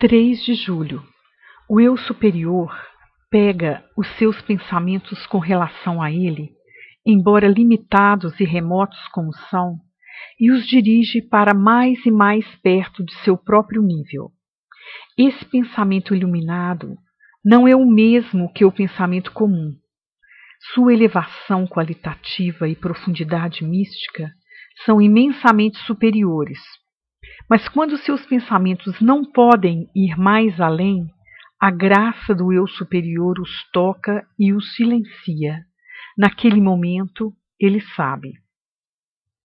3 de julho. O eu superior pega os seus pensamentos com relação a ele, embora limitados e remotos como são, e os dirige para mais e mais perto de seu próprio nível. Esse pensamento iluminado não é o mesmo que o pensamento comum. Sua elevação qualitativa e profundidade mística são imensamente superiores. Mas quando seus pensamentos não podem ir mais além, a graça do eu superior os toca e os silencia. Naquele momento, ele sabe.